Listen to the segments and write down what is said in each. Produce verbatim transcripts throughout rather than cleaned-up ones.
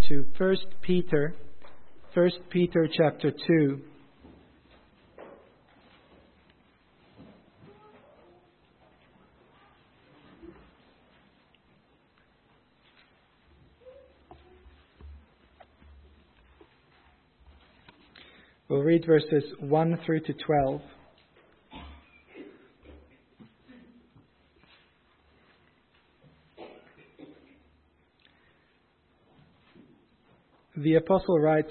to First Peter, First Peter chapter two. We'll read verses one through to twelve. The apostle writes,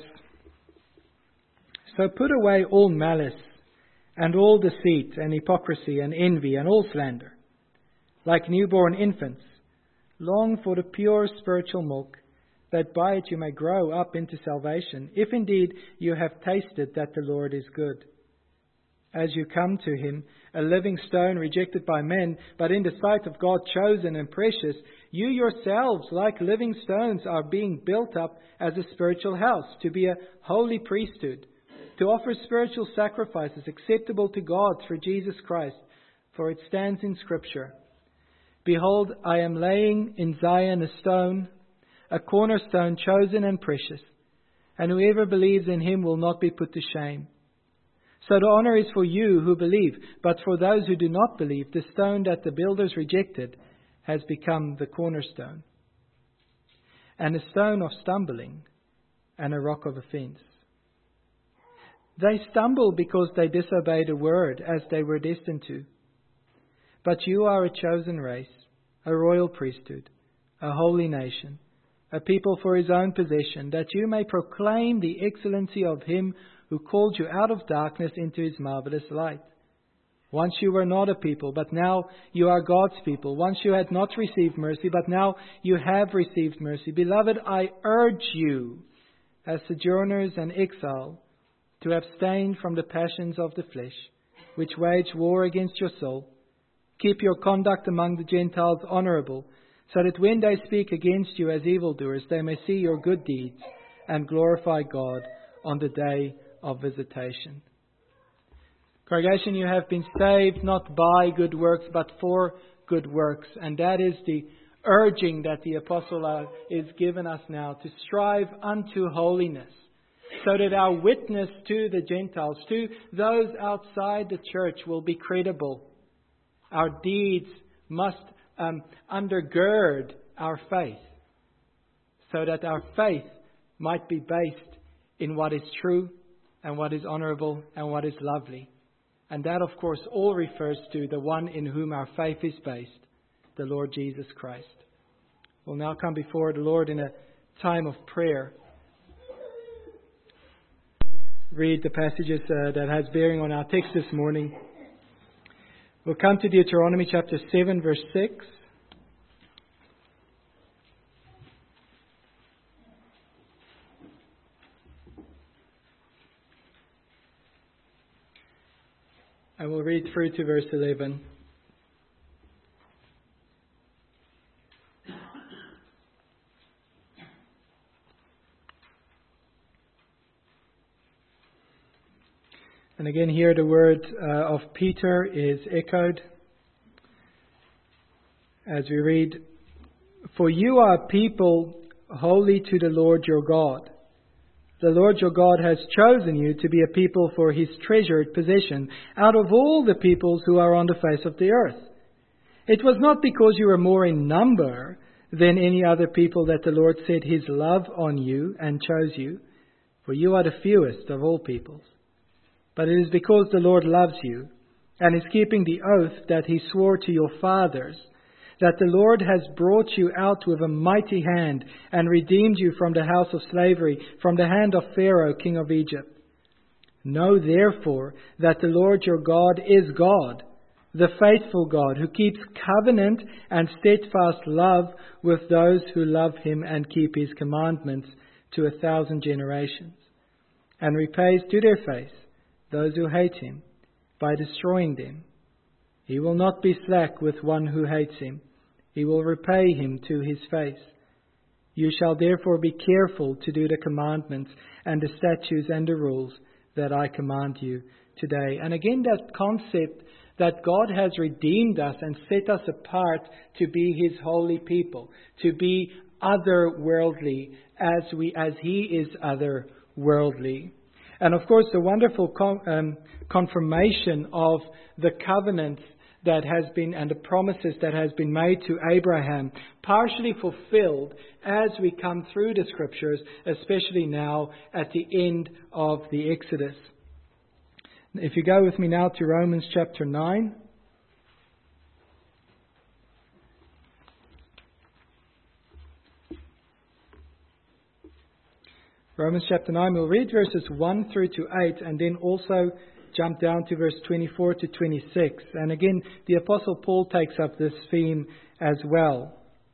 "So put away all malice and all deceit and hypocrisy and envy and all slander. Like newborn infants, long for the pure spiritual milk, that by it you may grow up into salvation, if indeed you have tasted that the Lord is good. As you come to Him, a living stone rejected by men, but in the sight of God chosen and precious, you yourselves, like living stones, are being built up as a spiritual house, to be a holy priesthood, to offer spiritual sacrifices acceptable to God through Jesus Christ. For it stands in Scripture, 'Behold, I am laying in Zion a stone, a cornerstone chosen and precious, and whoever believes in Him will not be put to shame.' So the honor is for you who believe, but for those who do not believe, the stone that the builders rejected has become the cornerstone, and a stone of stumbling and a rock of offense. They stumble because they disobey the word as they were destined to. But you are a chosen race, a royal priesthood, a holy nation, a people for His own possession, that you may proclaim the excellency of Him who called you out of darkness into His marvelous light. Once you were not a people, but now you are God's people. Once you had not received mercy, but now you have received mercy. Beloved, I urge you, as sojourners and exiles, to abstain from the passions of the flesh, which wage war against your soul. Keep your conduct among the Gentiles honorable, so that when they speak against you as evildoers, they may see your good deeds and glorify God on the day of visitation." Congregation, you have been saved not by good works, but for good works. And that is the urging that the apostle is given us now, to strive unto holiness, so that our witness to the Gentiles, to those outside the church, will be credible. Our deeds must um, undergird our faith, so that our faith might be based in what is true and what is honorable and what is lovely. And that, of course, all refers to the one in whom our faith is based, the Lord Jesus Christ. We'll now come before the Lord in a time of prayer. Read the passages uh, that has bearing on our text this morning. We'll come to Deuteronomy chapter seven, verse six. And we'll read through to verse eleven. And again here the word uh, of Peter is echoed as we read, "For you are a people holy to the Lord your God. The Lord your God has chosen you to be a people for His treasured possession out of all the peoples who are on the face of the earth. It was not because you were more in number than any other people that the Lord set His love on you and chose you, for you are the fewest of all peoples. But it is because the Lord loves you and is keeping the oath that He swore to your fathers, that the Lord has brought you out with a mighty hand and redeemed you from the house of slavery, from the hand of Pharaoh, king of Egypt. Know therefore that the Lord your God is God, the faithful God, who keeps covenant and steadfast love with those who love Him and keep His commandments to a thousand generations, and repays to their face those who hate Him by destroying them. He will not be slack with one who hates Him. He will repay him to his face. You shall therefore be careful to do the commandments and the statutes and the rules that I command you today." And again, that concept that God has redeemed us and set us apart to be His holy people, to be otherworldly as we as He is otherworldly. And of course, the wonderful con- um, confirmation of the covenant that has been and the promises that has been made to Abraham, partially fulfilled as we come through the Scriptures, especially now at the end of the Exodus. If you go with me now to Romans chapter nine. Romans chapter nine, we'll read verses one through to eight and then also jump down to verse twenty-four to twenty-six. And again, the Apostle Paul takes up this theme as well.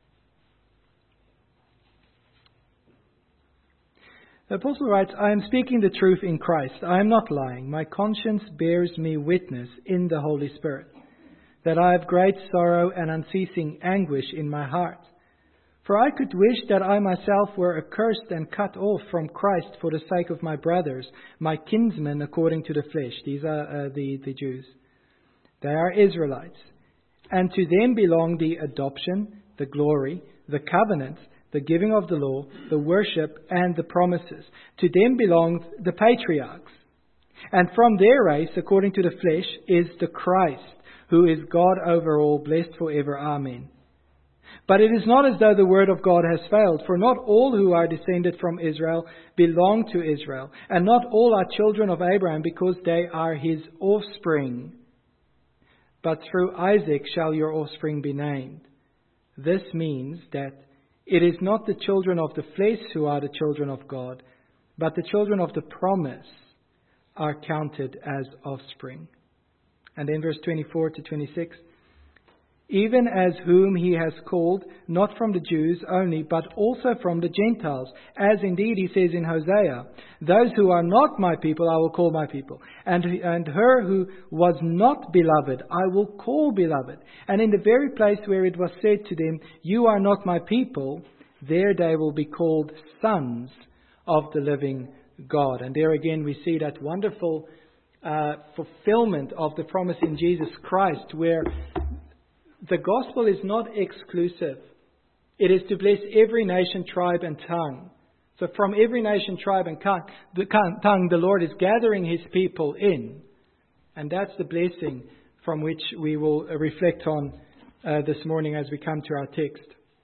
The Apostle writes, I am speaking the truth in Christ. I am not lying. My conscience bears me witness in the Holy Spirit that I have great sorrow and unceasing anguish in my heart. For I could wish that I myself were accursed and cut off from Christ for the sake of my brothers, my kinsmen according to the flesh. These are uh, the, the Jews. They are Israelites. And to them belong the adoption, the glory, the covenant, the giving of the law, the worship, and the promises. To them belong the patriarchs. And from their race, according to the flesh, is the Christ, who is God over all, blessed forever. Amen. But it is not as though the word of God has failed, for not all who are descended from Israel belong to Israel, and not all are children of Abraham, because they are his offspring. But through Isaac shall your offspring be named. This means that it is not the children of the flesh who are the children of God, but the children of the promise are counted as offspring. And then verse twenty-four to twenty-six. Even as whom he has called, not from the Jews only, but also from the Gentiles. As indeed he says in Hosea, those who are not my people I will call my people. And, and her who was not beloved I will call beloved. And in the very place where it was said to them, you are not my people, there they will be called sons of the living God. And there again we see that wonderful uh, fulfillment of the promise in Jesus Christ, where the gospel is not exclusive. It is to bless every nation, tribe, and tongue. So from every nation, tribe, and tongue, the Lord is gathering his people in. And that's the blessing from which we will reflect on uh, this morning as we come to our text.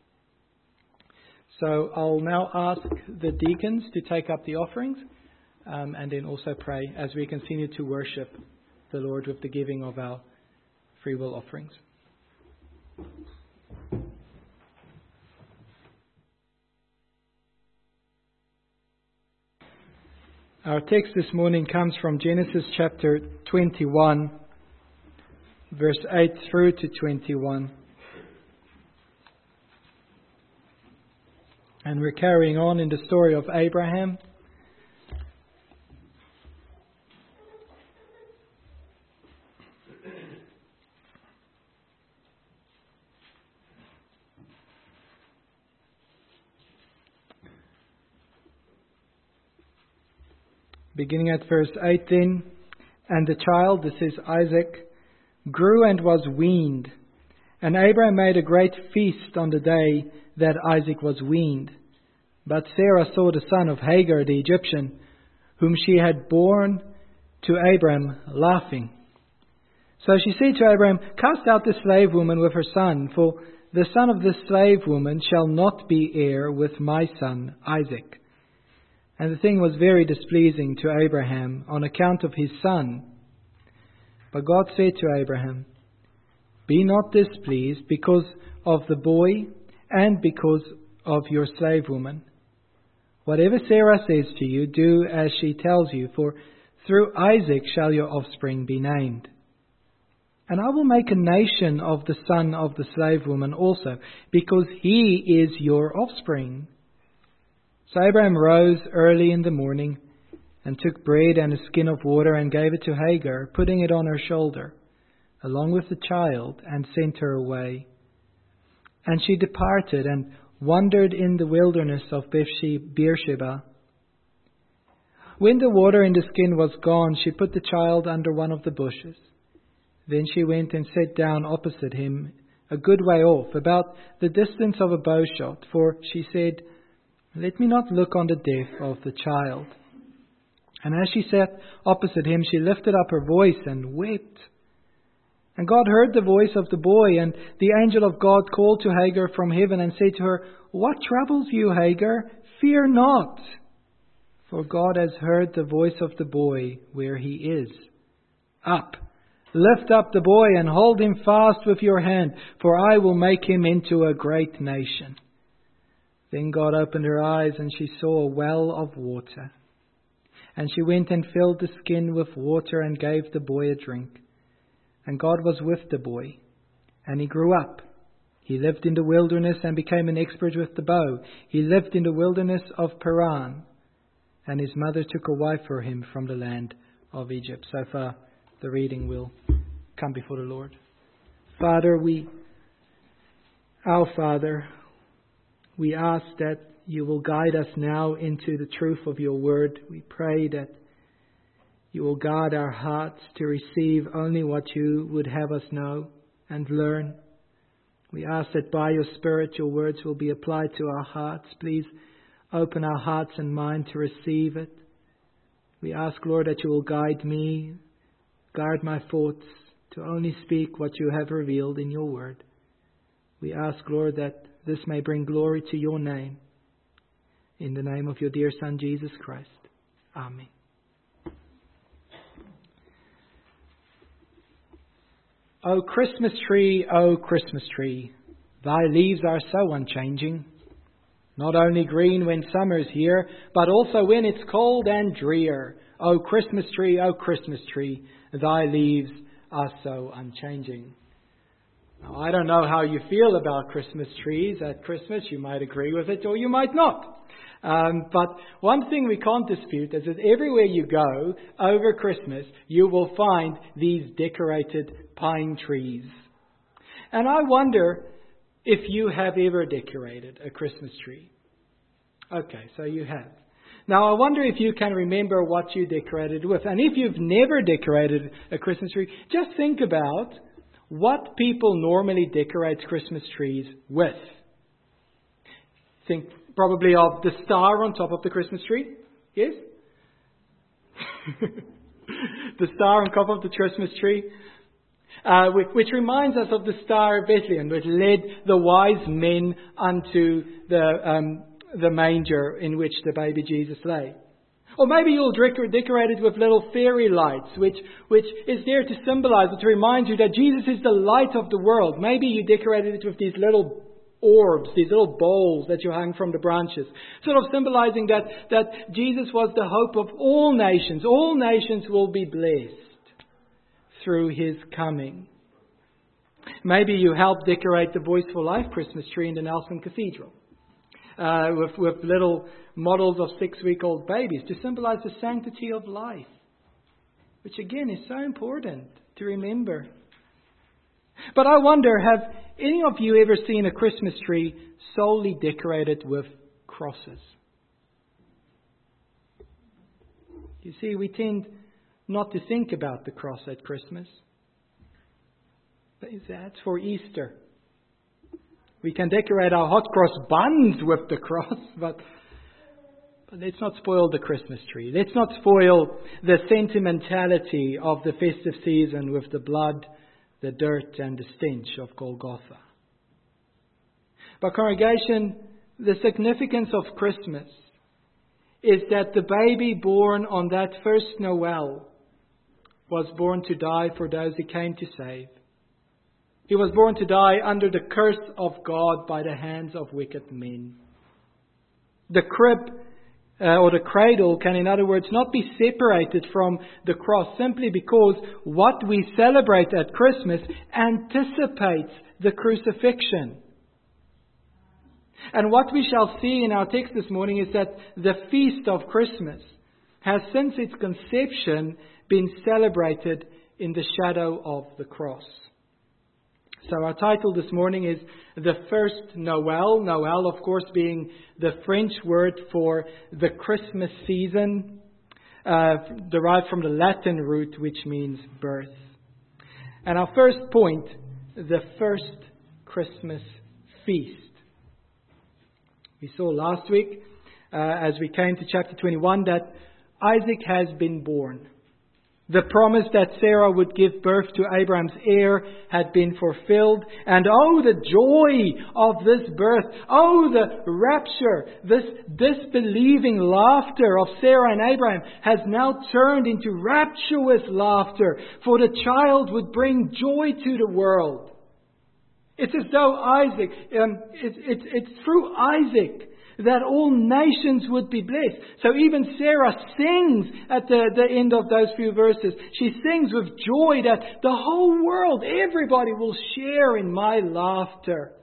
So I'll now ask the deacons to take up the offerings um, and then also pray as we continue to worship the Lord with the giving of our free will offerings. Our text this morning comes from Genesis chapter twenty-one, verse eight through to twenty-one. And we're carrying on in the story of Abraham. Beginning at verse eight then, and the child, this is Isaac, grew and was weaned. And Abraham made a great feast on the day that Isaac was weaned. But Sarah saw the son of Hagar the Egyptian, whom she had borne to Abraham, laughing. So she said to Abraham, cast out the slave woman with her son, for the son of this slave woman shall not be heir with my son Isaac. And the thing was very displeasing to Abraham on account of his son. But God said to Abraham, be not displeased because of the boy and because of your slave woman. Whatever Sarah says to you, do as she tells you, for through Isaac shall your offspring be named. And I will make a nation of the son of the slave woman also, because he is your offspring. So Abraham rose early in the morning and took bread and a skin of water and gave it to Hagar, putting it on her shoulder, along with the child, and sent her away. And she departed and wandered in the wilderness of Beersheba. When the water in the skin was gone, she put the child under one of the bushes. Then she went and sat down opposite him a good way off, about the distance of a bow shot, for she said, "Let me not look on the death of the child." And as she sat opposite him, she lifted up her voice and wept. And God heard the voice of the boy, and the angel of God called to Hagar from heaven and said to her, "What troubles you, Hagar? Fear not, for God has heard the voice of the boy where he is. Up, lift up the boy and hold him fast with your hand, for I will make him into a great nation." Then God opened her eyes, and she saw a well of water. And she went and filled the skin with water and gave the boy a drink. And God was with the boy, and he grew up. He lived in the wilderness and became an expert with the bow. He lived in the wilderness of Paran, and his mother took a wife for him from the land of Egypt. So far, the reading will come before the Lord. Father, we, our Father, we ask that you will guide us now into the truth of your word. We pray that you will guard our hearts to receive only what you would have us know and learn. We ask that by your Spirit your words will be applied to our hearts. Please open our hearts and mind to receive it. We ask, Lord, that you will guide me, guard my thoughts to only speak what you have revealed in your word. We ask, Lord, that this may bring glory to your name. In the name of your dear Son, Jesus Christ. Amen. O Christmas tree, O Christmas tree, thy leaves are so unchanging. Not only green when summer's here, but also when it's cold and drear. O Christmas tree, O Christmas tree, thy leaves are so unchanging. Now, I don't know how you feel about Christmas trees at Christmas. You might agree with it or you might not. Um, but one thing we can't dispute is that everywhere you go over Christmas, you will find these decorated pine trees. And I wonder if you have ever decorated a Christmas tree. Okay, so you have. Now I wonder if you can remember what you decorated with. And if you've never decorated a Christmas tree, just think about what people normally decorate Christmas trees with. Think probably of the star on top of the Christmas tree. Yes? The star on top of the Christmas tree. Uh, which, which reminds us of the Star of Bethlehem, which led the wise men unto the um, the manger in which the baby Jesus lay. Or maybe you'll decorate it with little fairy lights, which, which is there to symbolize or to remind you that Jesus is the light of the world. Maybe you decorated it with these little orbs, these little bowls that you hung from the branches, sort of symbolizing that, that Jesus was the hope of all nations. All nations will be blessed through his coming. Maybe you helped decorate the Voice for Life Christmas tree in the Nelson Cathedral uh, with, with little models of six-week-old babies to symbolize the sanctity of life, which again is so important to remember. But I wonder, have any of you ever seen a Christmas tree solely decorated with crosses? You see, we tend not to think about the cross at Christmas. That's for Easter. We can decorate our hot cross buns with the cross, but, but let's not spoil the Christmas tree. Let's not spoil the sentimentality of the festive season with the blood, the dirt and the stench of Golgotha. But congregation, the significance of Christmas is that the baby born on that first Noel was born to die for those he came to save. He was born to die under the curse of God by the hands of wicked men. The crib uh, or the cradle can, in other words, not be separated from the cross simply because what we celebrate at Christmas anticipates the crucifixion. And what we shall see in our text this morning is that the feast of Christmas has since its conception been celebrated in the shadow of the cross. So our title this morning is The First Noel. Noel, of course, being the French word for the Christmas season, uh, derived from the Latin root, which means birth. And our first point, the first Christmas feast. We saw last week, uh, as we came to chapter twenty-one, that Isaac has been born. The promise that Sarah would give birth to Abraham's heir had been fulfilled. And oh, the joy of this birth. Oh, the rapture. This disbelieving laughter of Sarah and Abraham has now turned into rapturous laughter. For the child would bring joy to the world. It's as though Isaac, um, it's, it's, it's through Isaac that all nations would be blessed. So even Sarah sings at the, the end of those few verses. She sings with joy that the whole world, everybody will share in my laughter.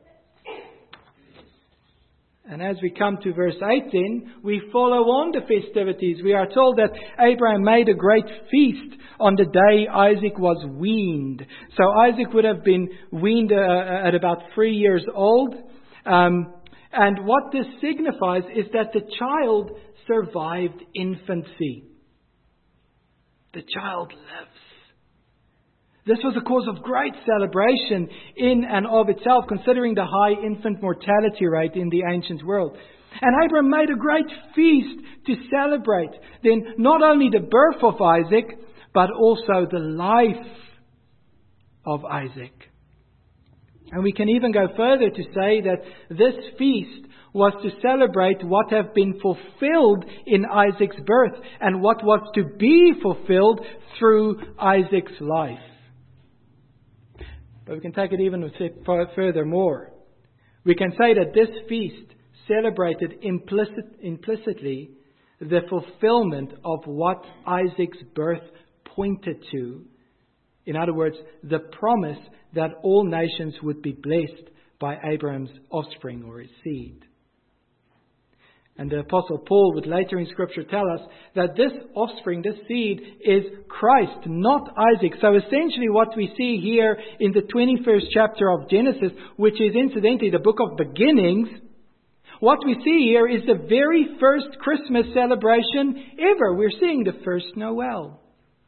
And as we come to verse eighteen, we follow on the festivities. We are told that Abraham made a great feast on the day Isaac was weaned. So Isaac would have been weaned uh, at about three years old. Um, And what this signifies is that the child survived infancy. The child lives. This was a cause of great celebration in and of itself, considering the high infant mortality rate in the ancient world. And Abraham made a great feast to celebrate then not only the birth of Isaac, but also the life of Isaac. And we can even go further to say that this feast was to celebrate what have been fulfilled in Isaac's birth and what was to be fulfilled through Isaac's life. But we can take it even a step further more. We can say that this feast celebrated implicit, implicitly the fulfillment of what Isaac's birth pointed to. In other words, the promise that all nations would be blessed by Abraham's offspring or his seed. And the Apostle Paul would later in Scripture tell us that this offspring, this seed, is Christ, not Isaac. So essentially what we see here in the twenty-first chapter of Genesis, which is incidentally the book of beginnings, what we see here is the very first Christmas celebration ever. We're seeing the first Noel.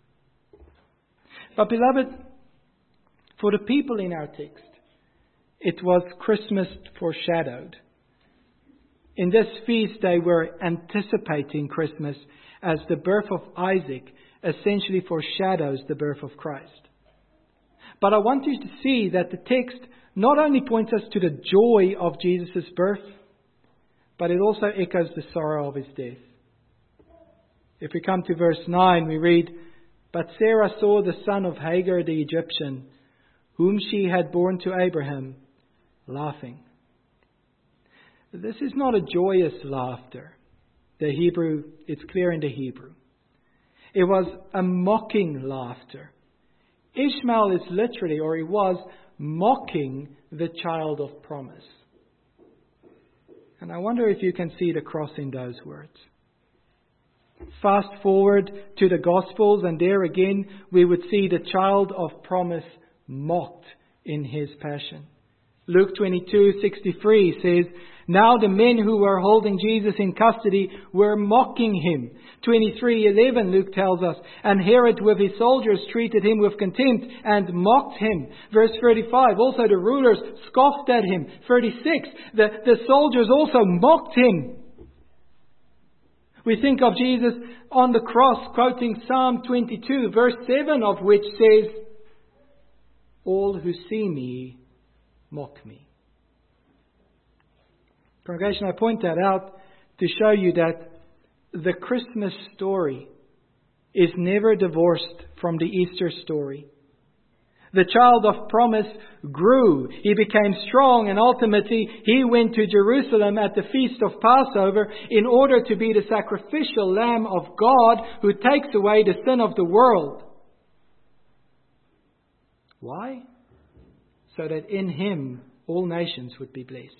But beloved, for the people in our text, it was Christmas foreshadowed. In this feast, they were anticipating Christmas as the birth of Isaac essentially foreshadows the birth of Christ. But I want you to see that the text not only points us to the joy of Jesus' birth, but it also echoes the sorrow of his death. If we come to verse nine, we read, "But Sarah saw the son of Hagar the Egyptian, whom she had borne to Abraham, laughing." This is not a joyous laughter. The Hebrew, it's clear in the Hebrew. It was a mocking laughter. Ishmael is literally, or he was, mocking the child of promise. And I wonder if you can see the cross in those words. Fast forward to the Gospels, and there again we would see the child of promise mocked in his passion. Luke twenty-two sixty-three says, "Now the men who were holding Jesus in custody were mocking him." twenty-three eleven Luke tells us, "And Herod with his soldiers treated him with contempt and mocked him." Verse thirty-five, "Also the rulers scoffed at him." thirty-six, the, the soldiers also mocked him. We think of Jesus on the cross quoting Psalm twenty-two, verse seven of which says, "All who see me mock me." Congregation, I point that out to show you that the Christmas story is never divorced from the Easter story. The child of promise grew. He became strong, and ultimately he went to Jerusalem at the feast of Passover in order to be the sacrificial Lamb of God who takes away the sin of the world. Why? So that in him all nations would be blessed.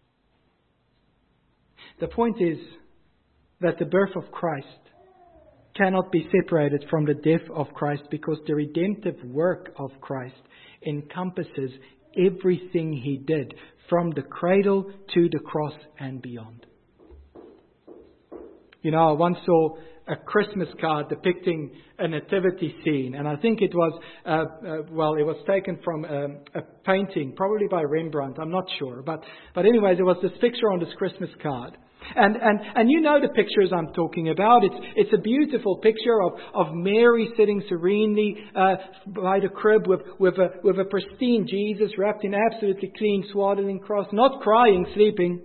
The point is that the birth of Christ cannot be separated from the death of Christ, because the redemptive work of Christ encompasses everything he did from the cradle to the cross and beyond. You know, I once saw a Christmas card depicting a nativity scene. And I think it was, uh, uh, well, it was taken from um, a painting, probably by Rembrandt. I'm not sure. But, but anyways, there was this picture on this Christmas card. And, and, and you know the pictures I'm talking about. It's, it's a beautiful picture of, of Mary sitting serenely uh, by the crib with, with, a, with a pristine Jesus wrapped in absolutely clean swaddling cloth, not crying, sleeping.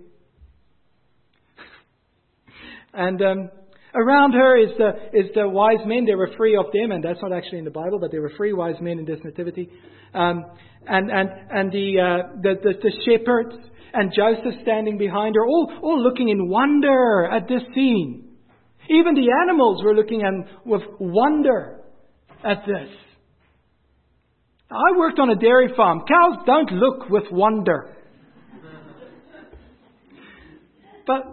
And um, around her is the, is the wise men. There were three of them, and that's not actually in the Bible, but there were three wise men in this nativity. Um, and, and, and the, uh, the, the, the shepherds. And Joseph standing behind her, all, all looking in wonder at this scene. Even the animals were looking at, with wonder at this. I worked on a dairy farm. Cows don't look with wonder. But,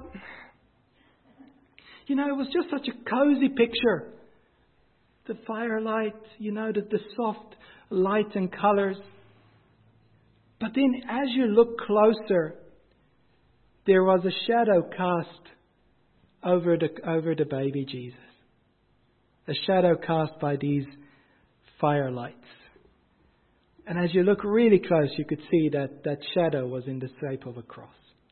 you know, it was just such a cozy picture. The firelight, you know, the, the soft light and colours. But then as you look closer, there was a shadow cast over the, over the baby Jesus. A shadow cast by these firelights. And as you look really close, you could see that that shadow was in the shape of a cross.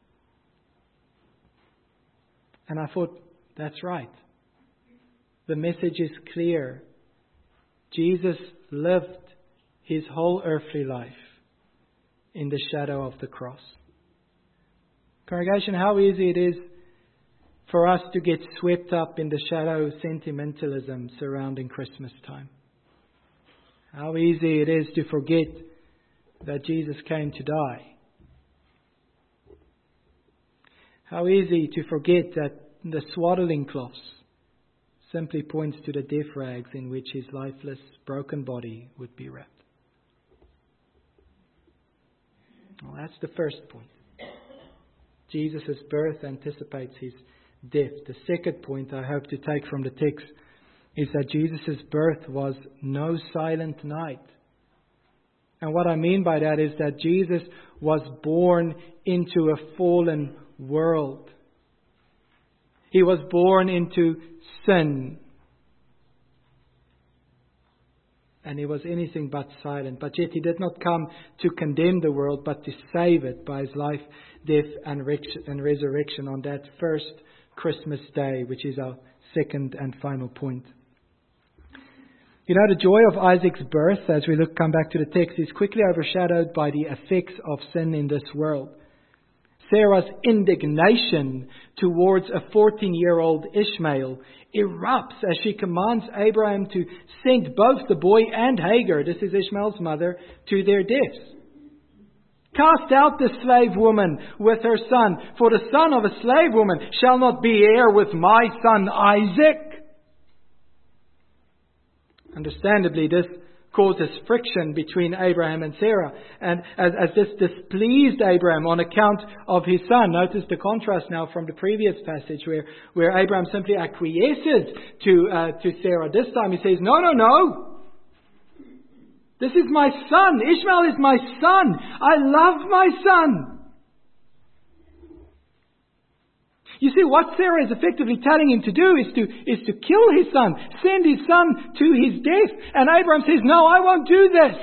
And I thought, that's right. The message is clear. Jesus lived his whole earthly life in the shadow of the cross. Congregation, how easy it is for us to get swept up in the shadow sentimentalism surrounding Christmas time. How easy it is to forget that Jesus came to die. How easy to forget that the swaddling cloths simply points to the death rags in which his lifeless, broken body would be wrapped. Well, that's the first point. Jesus' birth anticipates his death. The second point I hope to take from the text is that Jesus' birth was no silent night. And what I mean by that is that Jesus was born into a fallen world. He was born into sin. And he was anything but silent. But yet he did not come to condemn the world, but to save it by his life, death and resurrection on that first Christmas day, which is our second and final point. You know, the joy of Isaac's birth, as we look, come back to the text, is quickly overshadowed by the effects of sin in this world. Sarah's indignation towards a fourteen-year-old Ishmael erupts as she commands Abraham to send both the boy and Hagar, this is Ishmael's mother, to their deaths. Cast out the slave woman with her son, for the son of a slave woman shall not be heir with my son Isaac. Understandably, this causes friction between Abraham and Sarah. And as, as this displeased Abraham on account of his son. Notice the contrast now from the previous passage where, where Abraham simply acquiesces to, uh, to Sarah. This time he says, no, no, no. This is my son. Ishmael is my son. I love my son. You see, what Sarah is effectively telling him to do is to, is to kill his son, send his son to his death. And Abraham says, no, I won't do this.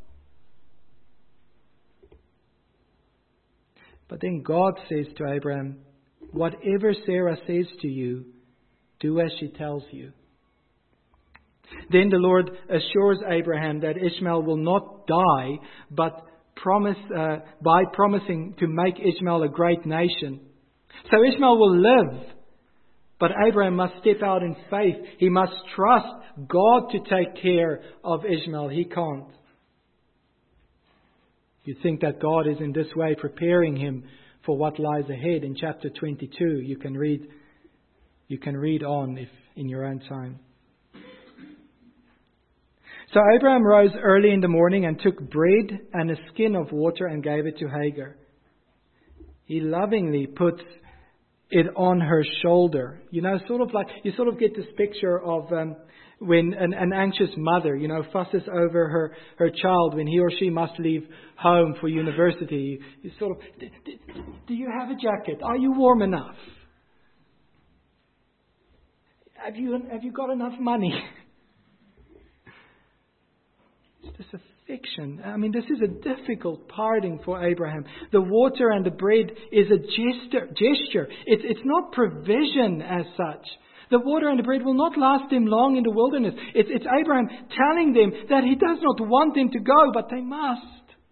But then God says to Abraham, whatever Sarah says to you, do as she tells you. Then the Lord assures Abraham that Ishmael will not die, but promise uh, by promising to make Ishmael a great nation. So Ishmael will live, but Abraham must step out in faith. He must trust God to take care of Ishmael. He can't. You think that God is in this way preparing him for what lies ahead. In chapter twenty-two, you can read, you can read on if in your own time. So Abraham rose early in the morning and took bread and a skin of water and gave it to Hagar. He lovingly puts it on her shoulder. You know, sort of like, you sort of get this picture of um, when an, an anxious mother, you know, fusses over her, her child when he or she must leave home for university. You sort of, do you have a jacket? Are you warm enough? have you, have you got enough money? It's just a fiction. I mean, this is a difficult parting for Abraham. The water and the bread is a gesture. gesture. It's, it's not provision as such. The water and the bread will not last them long in the wilderness. It's, it's Abraham telling them that he does not want them to go, but they must.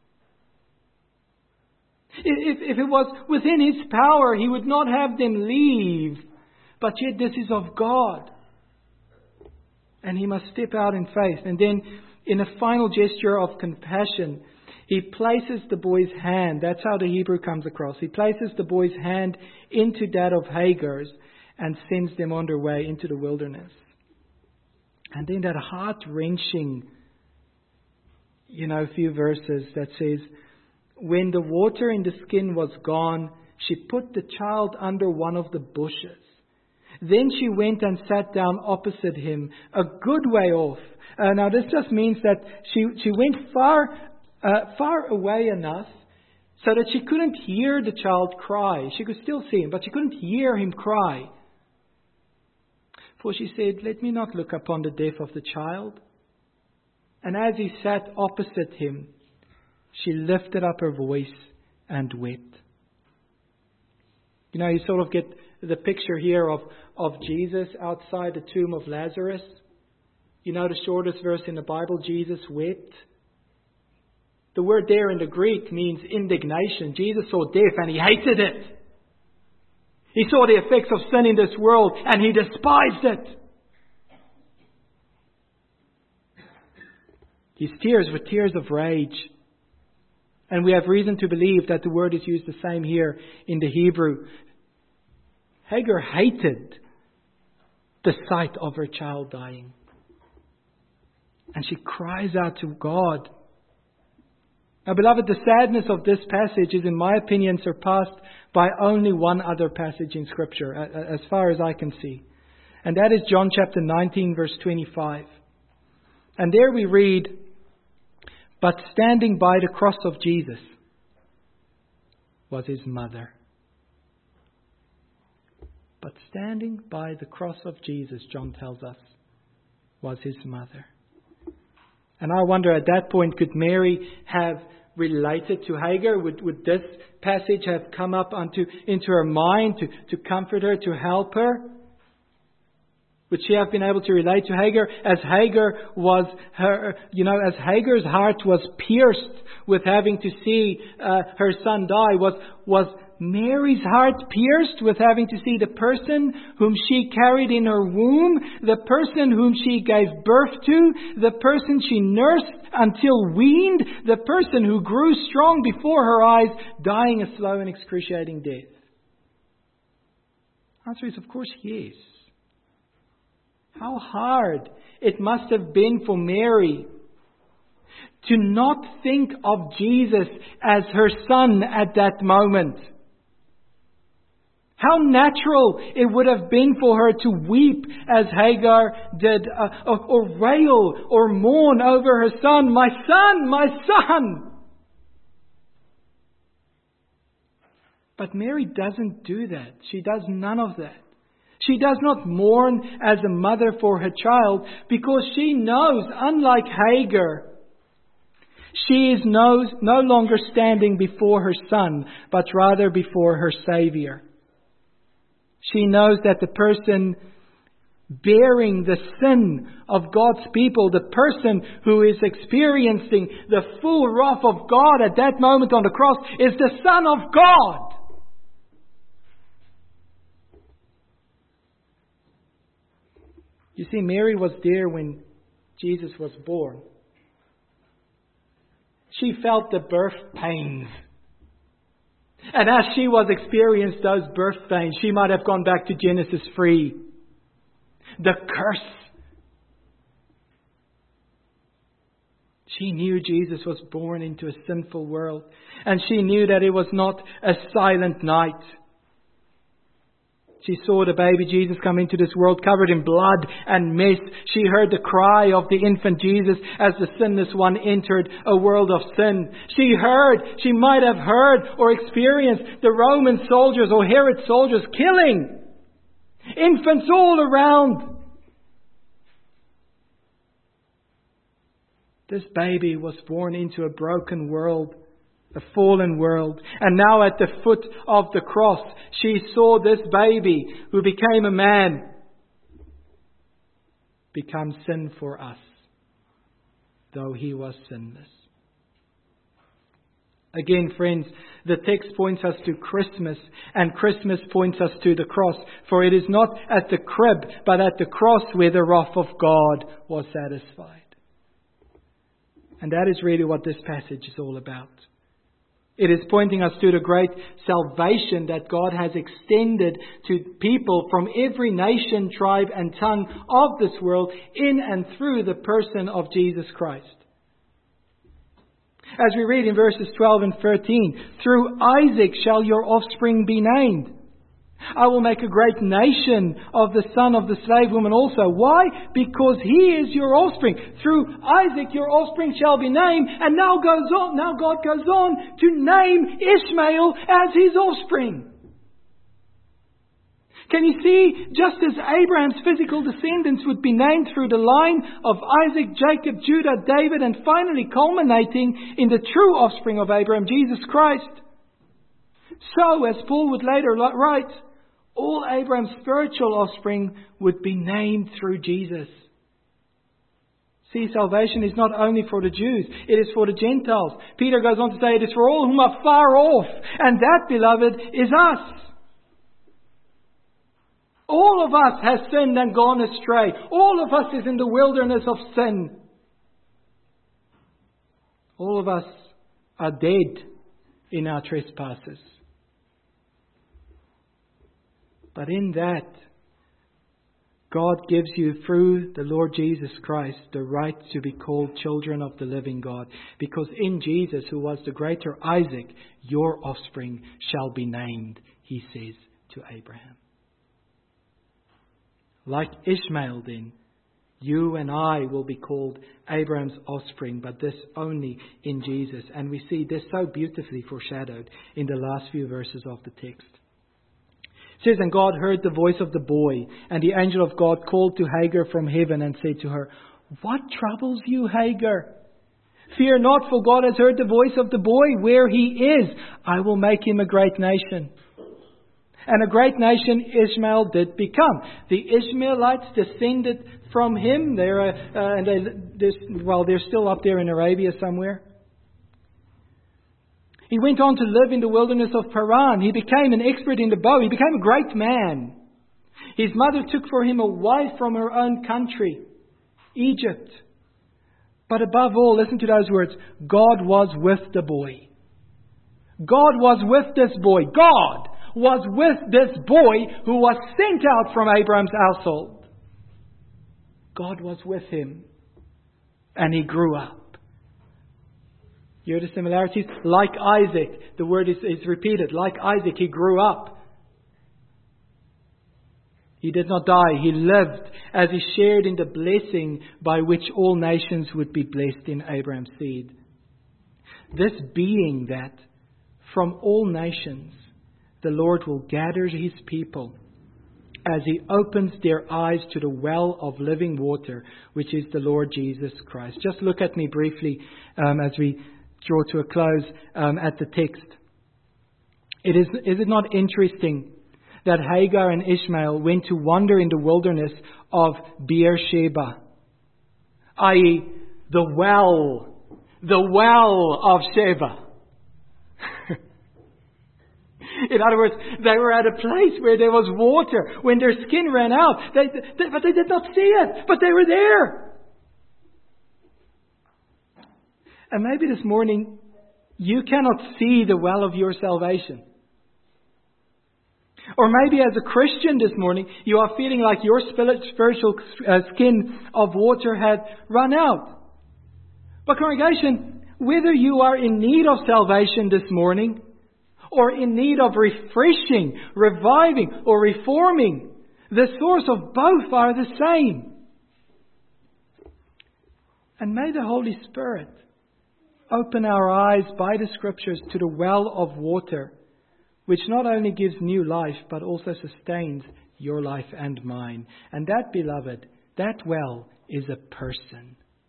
If, if it was within his power, he would not have them leave. But yet this is of God. And he must step out in faith. And then in a final gesture of compassion, he places the boy's hand. That's how the Hebrew comes across. He places the boy's hand into that of Hagar's and sends them on their way into the wilderness. And then that heart-wrenching, you know, few verses that says, when the water in the skin was gone, she put the child under one of the bushes. Then she went and sat down opposite him, a good way off. Uh, now this just means that she, she went far, uh, far away enough so that she couldn't hear the child cry. She could still see him, but she couldn't hear him cry. For she said, let me not look upon the death of the child. And as he sat opposite him, she lifted up her voice and wept. You know, you sort of get the picture here of, of Jesus outside the tomb of Lazarus. You know, the shortest verse in the Bible, Jesus wept. The word there in the Greek means indignation. Jesus saw death and he hated it. He saw the effects of sin in this world and he despised it. His tears were tears of rage. And we have reason to believe that the word is used the same here in the Hebrew. Hagar hated the sight of her child dying. And she cries out to God. Now, beloved, the sadness of this passage is, in my opinion, surpassed by only one other passage in Scripture, as far as I can see. And that is John chapter nineteen, verse twenty-five. And there we read, but standing by the cross of Jesus was his mother. But standing by the cross of Jesus, John tells us, was his mother. And I wonder at that point, could Mary have related to Hagar? Would, would this passage have come up onto, into her mind to, to comfort her, to help her? Would she have been able to relate to Hagar as Hagar was her, you know, as Hagar's heart was pierced with having to see uh, her son die? Was, was Mary's heart pierced with having to see the person whom she carried in her womb, the person whom she gave birth to, the person she nursed until weaned, the person who grew strong before her eyes, dying a slow and excruciating death? The answer is, of course, yes. How hard it must have been for Mary to not think of Jesus as her son at that moment. How natural it would have been for her to weep as Hagar did, uh, or, or rail or mourn over her son. My son, my son! But Mary doesn't do that. She does none of that. She does not mourn as a mother for her child because she knows, unlike Hagar, she is no, no longer standing before her son, but rather before her Savior. She knows that the person bearing the sin of God's people, the person who is experiencing the full wrath of God at that moment on the cross, is the Son of God. You see, Mary was there when Jesus was born. She felt the birth pains. And as she was experiencing those birth pains, she might have gone back to Genesis three. The curse. She knew Jesus was born into a sinful world. And she knew that it was not a silent night. She saw the baby Jesus come into this world covered in blood and mess. She heard the cry of the infant Jesus as the sinless one entered a world of sin. She heard, she might have heard or experienced the Roman soldiers or Herod soldiers killing infants all around. This baby was born into a broken world, a fallen world. And now at the foot of the cross, she saw this baby who became a man become sin for us, though he was sinless. Again, friends, the text points us to Christmas, and Christmas points us to the cross. For it is not at the crib, but at the cross where the wrath of God was satisfied. And that is really what this passage is all about. It is pointing us to the great salvation that God has extended to people from every nation, tribe and tongue of this world in and through the person of Jesus Christ. As we read in verses twelve and thirteen, through Isaac shall your offspring be named. I will make a great nation of the son of the slave woman also. Why? Because he is your offspring. Through Isaac your offspring shall be named. And now goes on, now God goes on to name Ishmael as his offspring. Can you see, just as Abraham's physical descendants would be named through the line of Isaac, Jacob, Judah, David, and finally culminating in the true offspring of Abraham, Jesus Christ. So, as Paul would later write, all Abraham's spiritual offspring would be named through Jesus. See, salvation is not only for the Jews, it is for the Gentiles. Peter goes on to say it is for all whom are far off, and that, beloved, is us. All of us has sinned and gone astray. All of us is in the wilderness of sin. All of us are dead in our trespasses. But in that, God gives you through the Lord Jesus Christ the right to be called children of the living God. Because in Jesus, who was the greater Isaac, your offspring shall be named, he says to Abraham. Like Ishmael then, you and I will be called Abraham's offspring, but this only in Jesus. And we see this so beautifully foreshadowed in the last few verses of the text. It says, and God heard the voice of the boy, and the angel of God called to Hagar from heaven and said to her, what troubles you, Hagar? Fear not, for God has heard the voice of the boy where he is. I will make him a great nation. And a great nation Ishmael did become. The Ishmaelites descended from him. They're, uh, and they, well, they're still up there in Arabia somewhere. He went on to live in the wilderness of Paran. He became an expert in the bow. He became a great man. His mother took for him a wife from her own country, Egypt. But above all, listen to those words, God was with the boy. God was with this boy. God was with this boy who was sent out from Abraham's household. God was with him. And he grew up. You hear the similarities? Like Isaac, the word is, is repeated. Like Isaac, he grew up. He did not die. He lived as he shared in the blessing by which all nations would be blessed in Abraham's seed. This being that from all nations, the Lord will gather his people as he opens their eyes to the well of living water, which is the Lord Jesus Christ. Just look at me briefly um, as we draw to a close um, at the text. It is, is it not interesting that Hagar and Ishmael went to wander in the wilderness of Beersheba, that is the well, the well of Sheba. In other words, they were at a place where there was water. When their skin ran out, they, they, but they did not see it, but they were there. And maybe this morning, you cannot see the well of your salvation. Or maybe as a Christian this morning, you are feeling like your spiritual skin of water had run out. But congregation, whether you are in need of salvation this morning, or in need of refreshing, reviving, or reforming, the source of both are the same. And may the Holy Spirit open our eyes by the Scriptures to the well of water, which not only gives new life, but also sustains your life and mine. And that, beloved, that well is a person.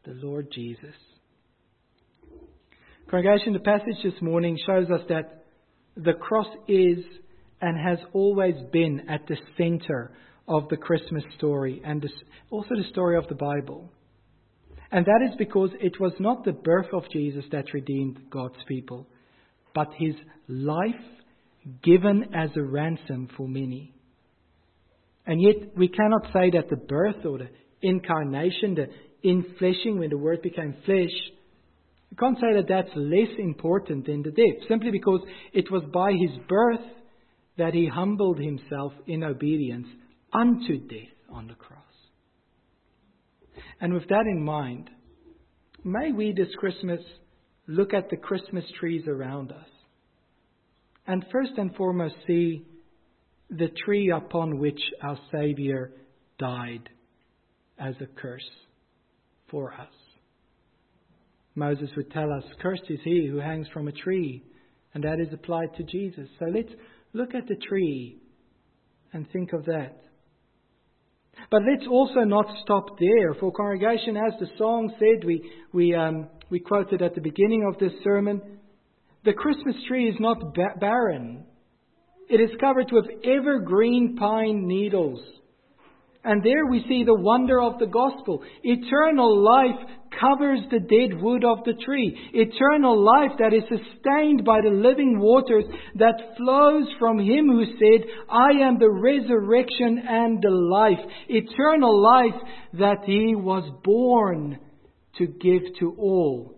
the Lord Jesus. Congregation, the passage this morning shows us that the cross is and has always been at the center of the Christmas story and also the story of the Bible. And that is because it was not the birth of Jesus that redeemed God's people, but His life given as a ransom for many. And yet we cannot say that the birth or the incarnation, the infleshing, when the Word became flesh, we can't say that that's less important than the death, simply because it was by His birth that He humbled Himself in obedience unto death on the cross. And with that in mind, may we this Christmas look at the Christmas trees around us and first and foremost see the tree upon which our Saviour died as a curse for us. Moses would tell us, cursed is he who hangs from a tree, and that is applied to Jesus. So let's look at the tree and think of that. But let's also not stop there. For congregation, as the song said, we we um, we quoted at the beginning of this sermon, the Christmas tree is not ba- barren. It is covered with evergreen pine needles. And there we see the wonder of the gospel. Eternal life covers the dead wood of the tree. Eternal life that is sustained by the living waters that flows from Him who said, I am the resurrection and the life. Eternal life that He was born to give to all.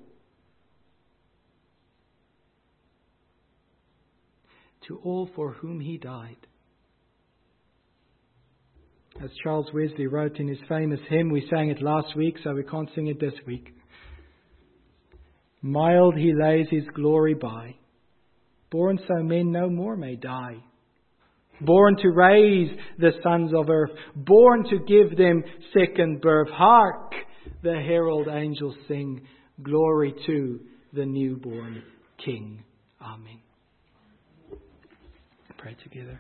To all for whom He died. As Charles Wesley wrote in his famous hymn, we sang it last week, so we can't sing it this week. Mild He lays His glory by, born so men no more may die. Born to raise the sons of earth, born to give them second birth. Hark, the herald angels sing, glory to the newborn King. Amen. Pray together.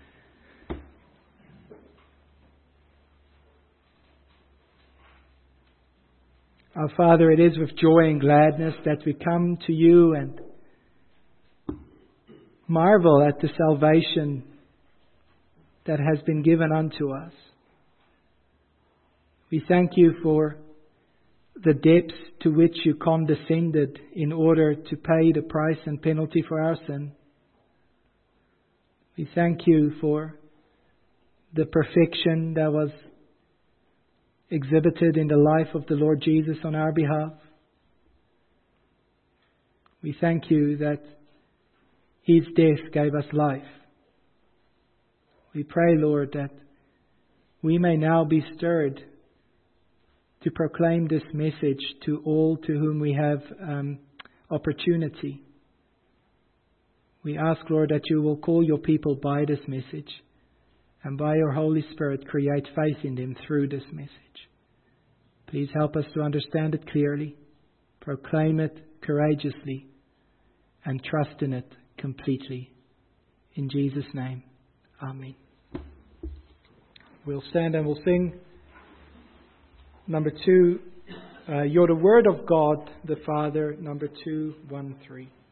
Our Father, it is with joy and gladness that we come to You and marvel at the salvation that has been given unto us. We thank You for the depths to which You condescended in order to pay the price and penalty for our sin. We thank You for the perfection that was exhibited in the life of the Lord Jesus on our behalf. We thank You that His death gave us life. We pray, Lord, that we may now be stirred to proclaim this message to all to whom we have um, opportunity. We ask, Lord, that You will call Your people by this message, and by Your Holy Spirit create faith in them through this message. Please help us to understand it clearly, proclaim it courageously, and trust in it completely. In Jesus' name, Amen. We'll stand and we'll sing number two, uh, You're the Word of God, the Father, number two, one, three.